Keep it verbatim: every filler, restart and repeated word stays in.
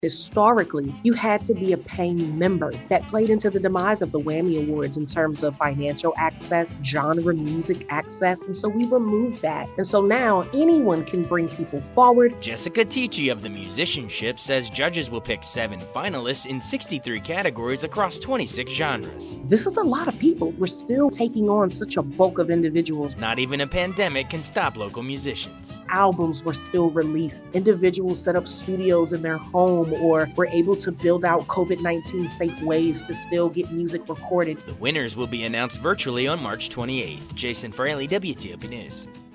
Historically, you had to be a paying member. That played into the demise of the Whammy Awards in terms of financial access, genre music access, and so we removed that. And so now anyone can bring people forward. Jessica Ticci of the Musicianship says judges will pick seven finalists in sixty-three categories across twenty-six genres. This is a lot of people. We're still taking on such a bulk of individuals. Not even a pandemic can stop local musicians. Albums were still released. Individuals set up studios in their home or were able to build out covid nineteen safe ways to still get music recorded. The winners will be announced virtually on March twenty-eighth. Jason Fraley, W T O P News.